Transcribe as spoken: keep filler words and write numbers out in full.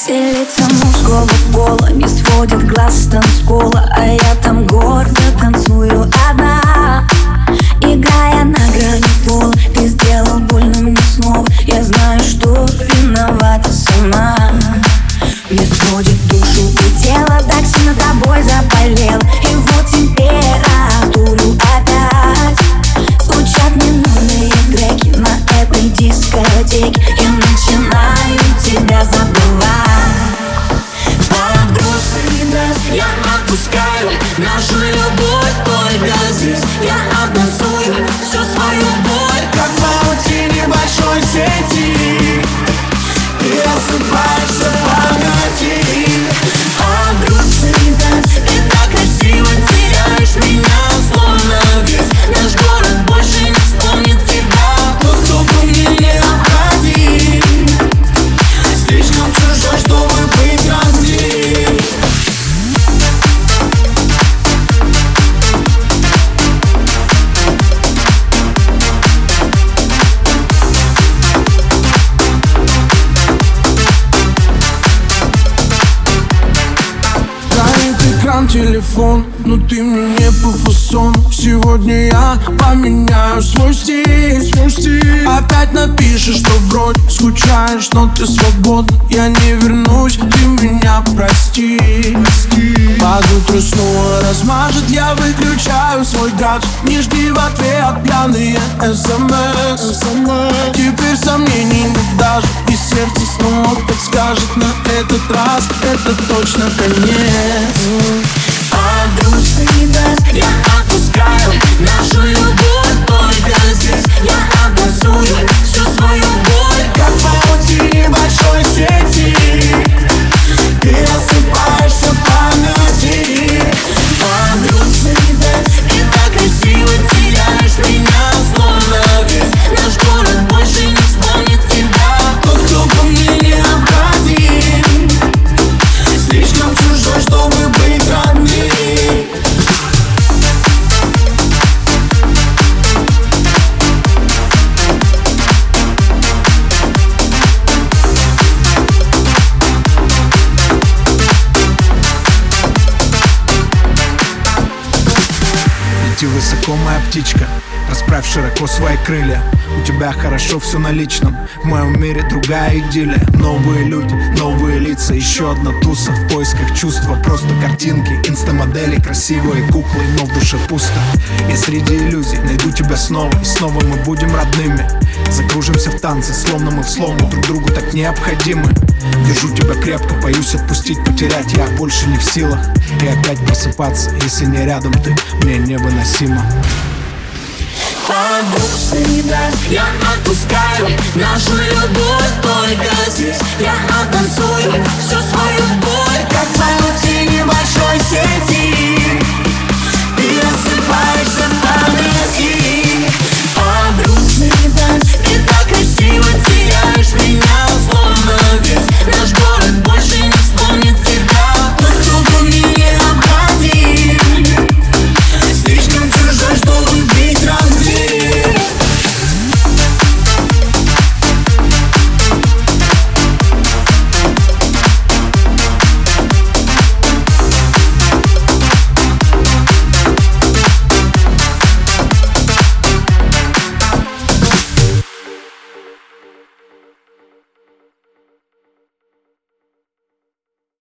Все лица мужского пола не сводят глаз с танцпола, а я там гордо танцую одна, играя на грани пола. Ты сделал больно мне снова, я знаю, что виновата сама. Мне сводит душу и тело, так сильно тобой заболел. И вот температуру опять звучат ненужные треки на этой дискотеке. Я начинаю тебя забывать. Под грустный дресс я отпускаю нашу любовь только здесь. Я обнаружую всю свою боль, как в паутине большой сети. Ты рассыпаешься в памяти. Под грустный дресс ты так красиво теряешь меня, словно весь наш город больше не вспомнит тебя. Тот, кто бы мне не обходил, слишком чужой, чтобы быть родным. Экран, телефон, но ты мне не по фасону. Сегодня я поменяю свой стиль, свой стиль. Опять напишешь, что вроде скучаешь, но ты свободна. Я не вернусь, ты меня прости, прости. Под утро снова размажет, я выключаю свой гаджет. Не жди в ответ пьяные смс. Теперь сомнений нет даже, и сердце снова подскажет: на этот раз это точно конец. Под грустный дресс я отпускаю нашу любовь только здесь. Я образую всю свою боль, как в паутине большой сети. Ты рассыпаешься в памяти. Под грустный дресс ты так красиво теряешь меня, словно весь наш город больше не вспомнит тебя. Тот, кто бы мне не обходил, слишком чужой, чтобы быть родным. Лети высоко, моя птичка, расправь широко свои крылья. У тебя хорошо все на личном, в моем мире другая идиллия. Новые люди, новые лица, еще одна туса в поисках чувства. Просто картинки, инстамодели, красивые куклы, но в душе пусто. Я среди иллюзий найду тебя снова, и снова мы будем родными. Закружимся в танце, словно мы в слому друг другу так необходимы. Держу тебя крепко, боюсь отпустить, потерять я больше не в силах. И опять просыпаться, если не рядом ты, мне невыносимо. Под грустный дресс я отпускаю нашу любовь только здесь. Я оттанцую всю